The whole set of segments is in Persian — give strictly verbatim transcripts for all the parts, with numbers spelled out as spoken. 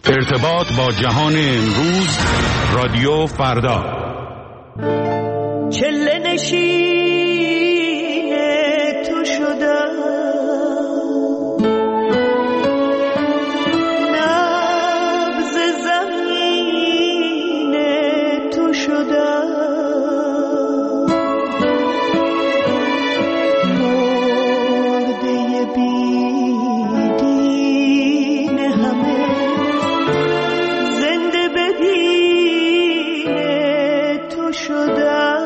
ارتباط با جهان امروز، رادیو فردا. چله نشین تو شدم، نبض زمین تو شدم، مرده بیدین همه زنده بدین تو شدم.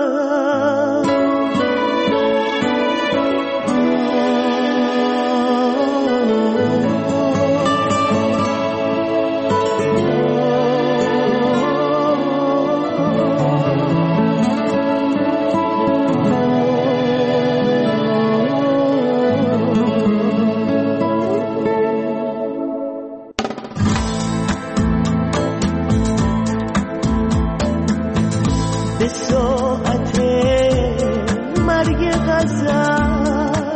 به ساعت مرگ غزل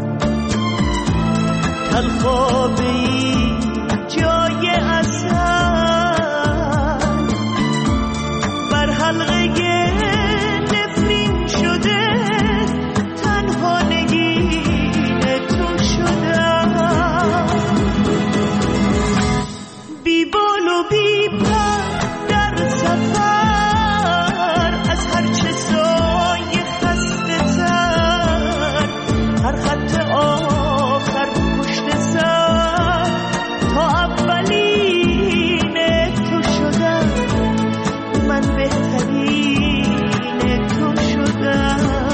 تلخابی جای اصل بر حلقه نفرین شده، تنها نگین تو شدم. بی بال و بی پر در سفر، هر خط آخر پشت سر تا اولین تو شدم، من بهترین تو شدم.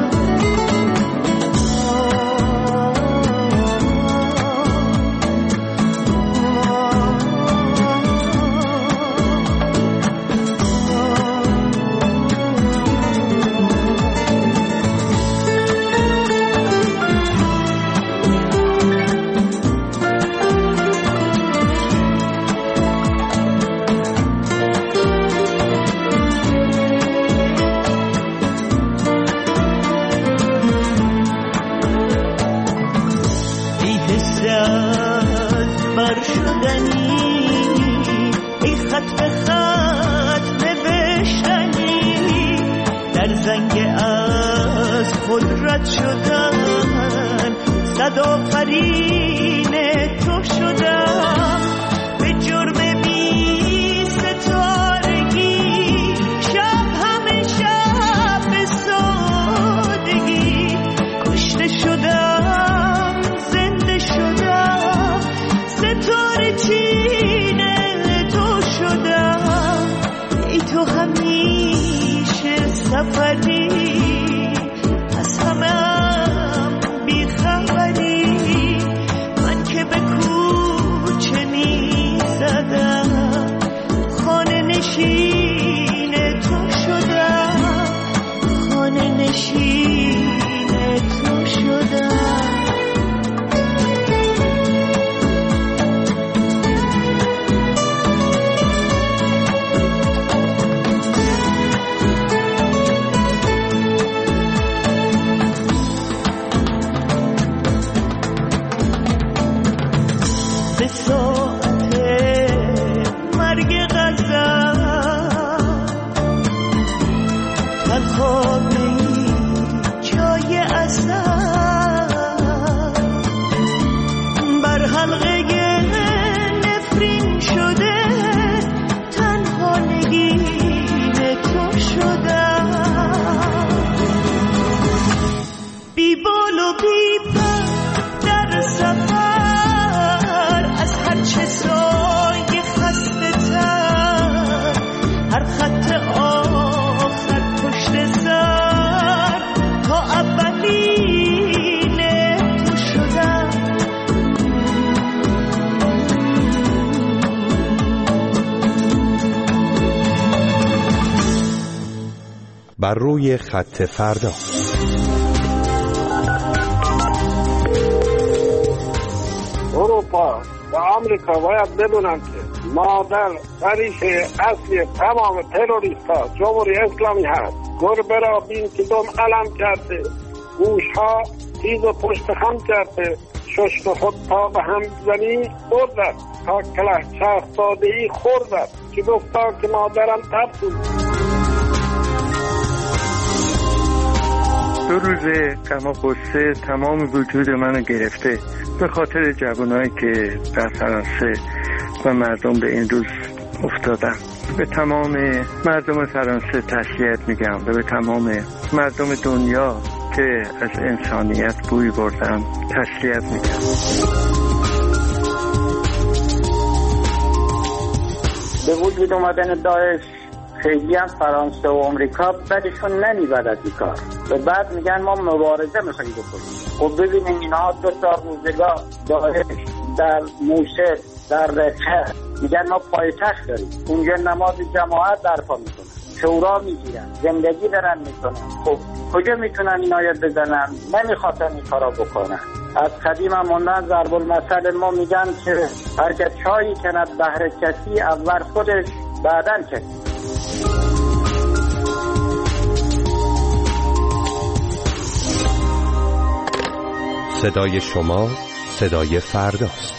بر شدنی ای خط به خط نوشتنی، در زنگ از خود رد شدن، صد آفرین تو شدم. به جرم بی ستارگی شب همه شب به سادگی کشته شدم، زنده شدم، ستاره چینه تو شدم. ای تو همیشه سفری، از همه هم بیخبری، من که به کوچه می زدم، خانه نشین تو شدم، خانه نشین تو شدم. به ساعت مرگ غزل تلخابی جای اصل بر حلقه نفرین شده، تنها نگین تو شدم. بی بال و بی پر در سفر، از هر چه سایه خسته تر، هر خط آخر پشت سر تا اولین تو شدم. بر روی خط فردا. اروپا و آمریکا باید بدونن که مادر ریشه اصلی تمام تروریست ها جمهوری اسلامی هست. گربه را بین که دم علم کرده، گوش ها تیز و پشت خم کرده، چشم خود تا به هم زنی بردد، تا کله چرخ داده ای خوردد، که گفتا که مادرم ترسید. دو روزه غم و غصه تمام وجود منو گرفته به خاطر جوانایی که در فرانسه و مردم به این روز افتادن. به تمام مردم فرانسه تسلیت میگم و به تمام مردم دنیا که از انسانیت بوی بردن تسلیت میگم. به وجود اومدن داعش خیلی هم فرانسه و امریکا بدشون نمیبرد از این کار و بعد میگن ما مبارزه میخوایم بکنیم. خب ببینیم اینها دو تا روزگاه داعش در موشل در رفح میگن ما پایتخت داریم، اونجا نماز جماعت برپا میکنن، شورا میگیرن، زندگی دارن میکنن. خب کجا میتونن این آیت بزنن؟ نمیخواستن این کارا بکنن. از قدیم هم موندن ضرب المثل ما میگن که هر که چایی کند بهر کسی اول خودش بعدن کسی. صدای شما صدای فرداست.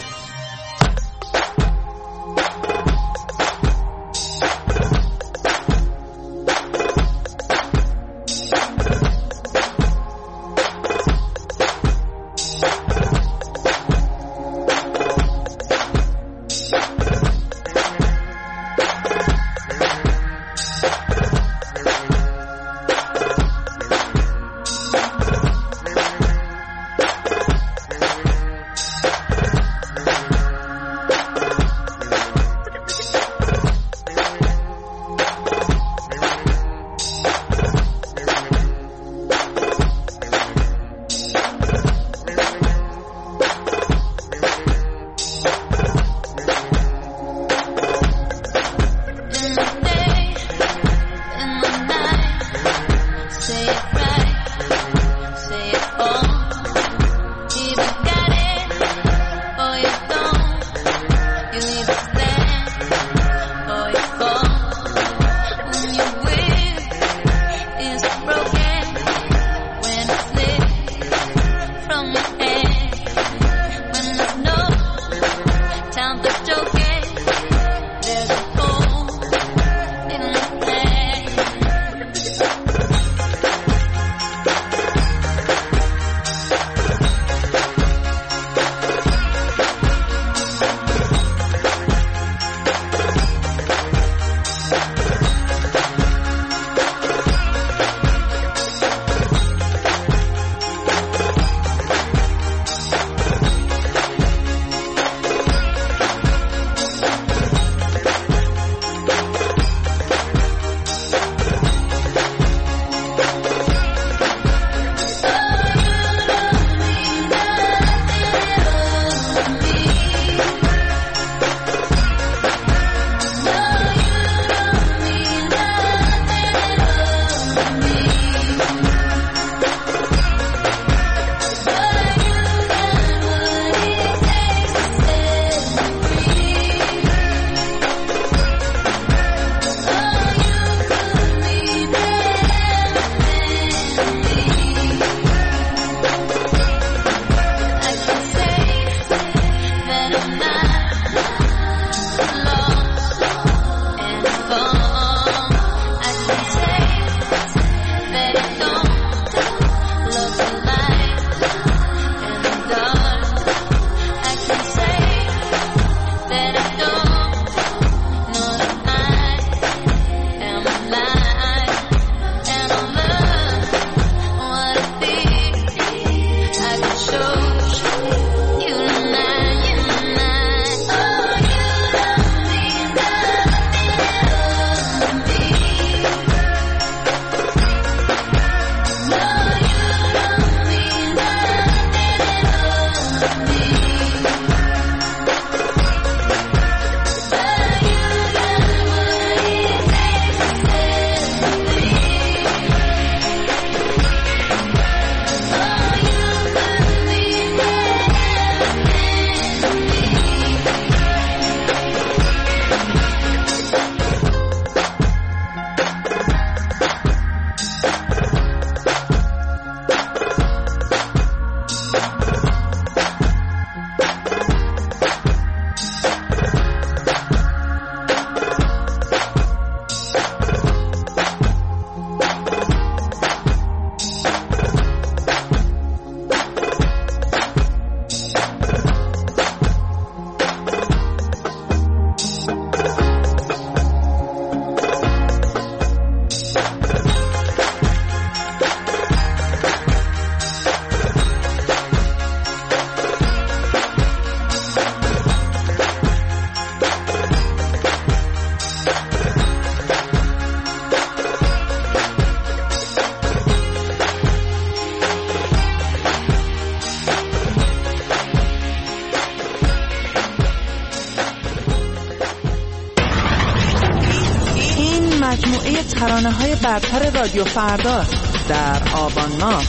مجموعه ترانه‌های برتر رادیو فردا در آبان ماه.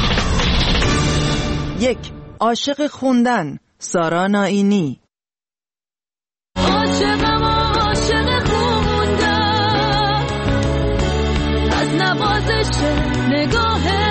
یک، عاشق خوندن، سارا نائینی. عاشقم عاشق خوندن، از نوازش نگاهه،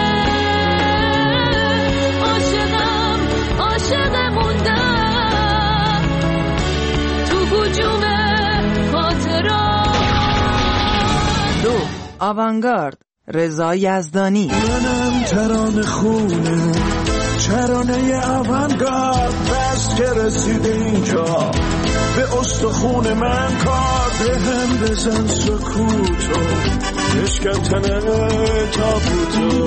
عاشقم عاشق موندن تو هجوم خاطرات. دو، آوانگارد، رضا یزدانی. منم ترانه خونه، ترانه آوانگارد، بس که رسیده اینجا به استخون من کار، به هم بزن سکوتو، بشکن تنه تابوتو.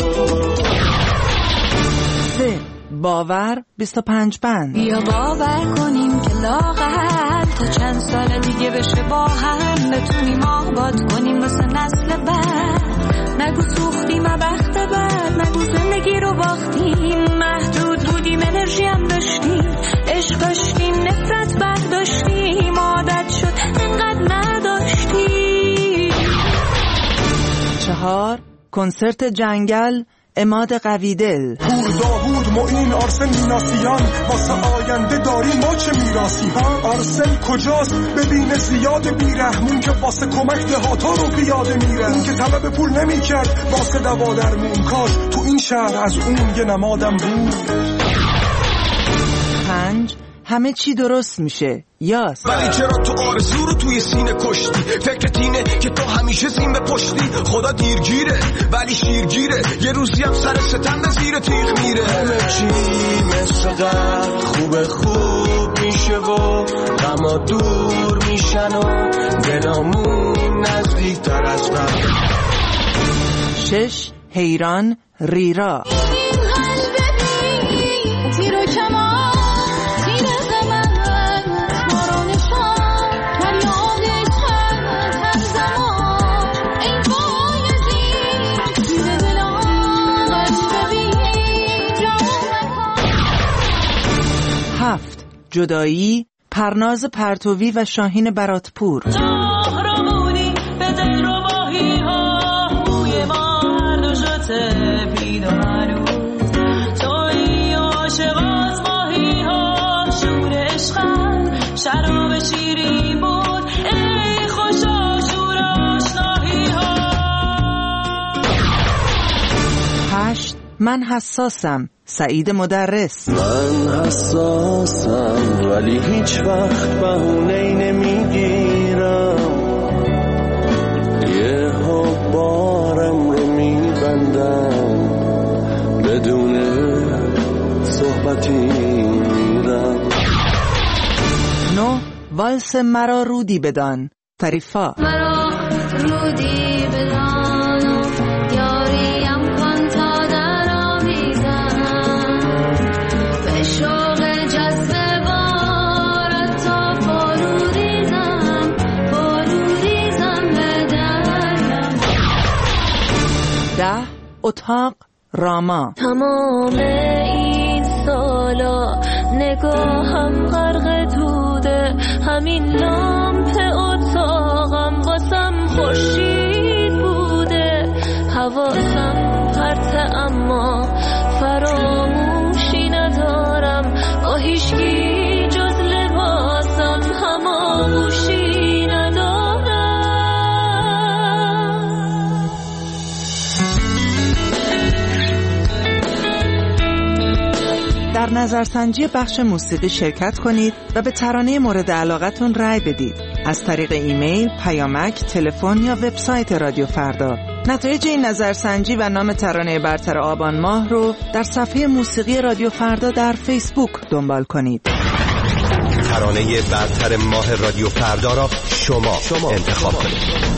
سه، باور، بیست و پنج بند. بیا باور کنیم که لاغر تا چند سال دیگه بشه با هم بتونیم آباد کنیم واسه نسل بعد. نگو سوختیم بخت بعد، نگو زندگی رو باختیم، محدود بودیم انرژی هم داشتیم، عشق داشتیم نفرت برداشتیم، عادت شد انقدر نداشتیم. چهار، کنسرت جنگل، عماد قویدل. پور داوود معین آرسن میناسیان، واسه آینده داریم ما چه میراسی ها. آرسن کجاست ببینه زیاد بیرحمون که واسه کمک دهاتا رو پیاده میره. اون که طلب پول نمی کرد واسه دوا درمون، کاش تو این شهر از اون یه نمادم بود. پنج، همه چی درست میشه، یاس. ولی چرا تو آرزو رو توی سینه کشتی؟ فکرت اینه که تو همیشه زین پشتی. خدا دیرگیره ولی شیرگیره، یه روزی هم سر ستم به زیر تیغ میره. همه چی مثل قبل خوب خوب میشه و غما دور میشن و دلامون نزدیک تر از قبل. شش، حیران، ریرا. هفت، جدایی، پرناز پرتوی و شاهین براتپور. راهرمونی به دل رو باهی ها، بوی ما هر دو شده پید و هنوز توی عاشقات ماهی ها. شور عشقم شراب شیرین بود، ای خوشا شور آشناهی ها. هشت، من حساسم، سعید مدرس. من حساسم ولی هیچ وقت بهونه‌ای نمیگیرم، یه ها بارم رو میبندم، بدون صحبتی میرم. نه، والس مرا رودی بدان، فریفا. مرا رودی بدان، یاریم کن تا در آویزم، به شوق جذب بارت تا فرو ریزم، فرو ریزم به درم. ده، اتاق، راما. تمام این سالا نگاهم غرق دوده، همین لامپ اتاقم واسم خورشید بوده، حواسم پرته اما فراموشی ندارم، با هیچکی جز لباسم هماغوشی ندارم. در نظرسنجی بخش موسیقی شرکت کنید و به ترانه مورد علاقتون رأی بدید از طریق ایمیل، پیامک، تلفن یا وبسایت رادیو فردا. نتایج این نظرسنجی و نام ترانه برتر آبان ماه رو در صفحه موسیقی رادیو فردا در فیسبوک دنبال کنید. ترانه برتر ماه رادیو فردا را شما, شما انتخاب کنید.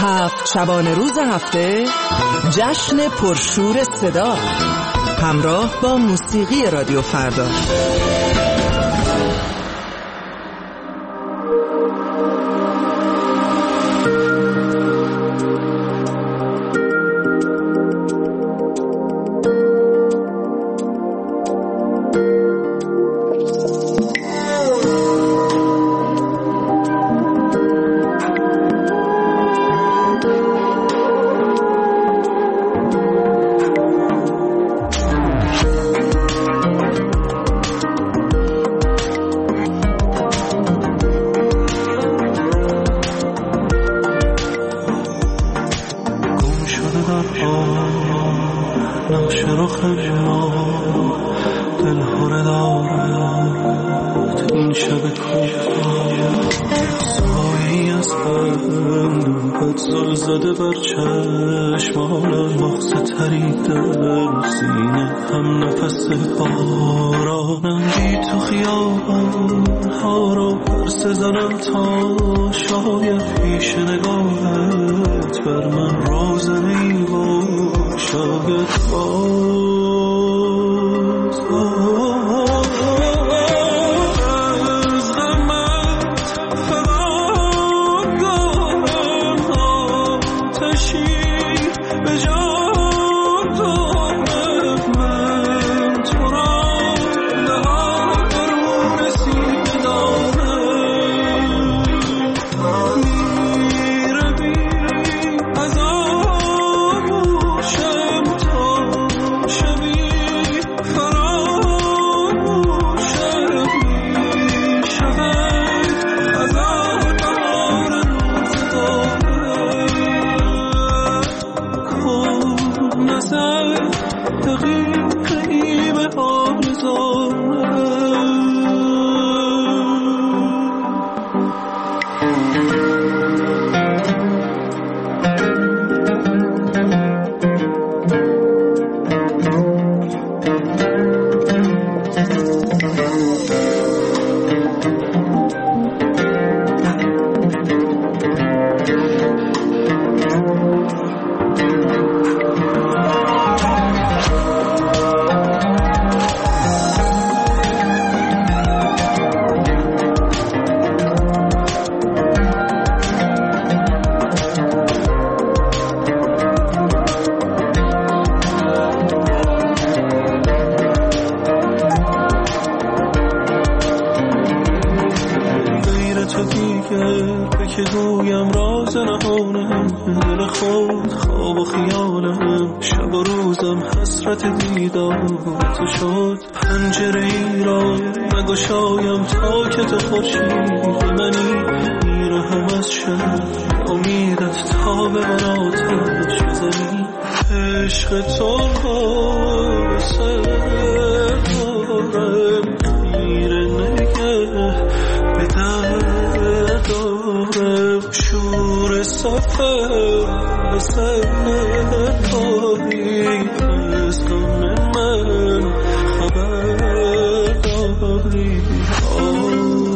هفت شبانه روز هفته جشن پرشور صدا همراه با موسیقی رادیو فردا. Oh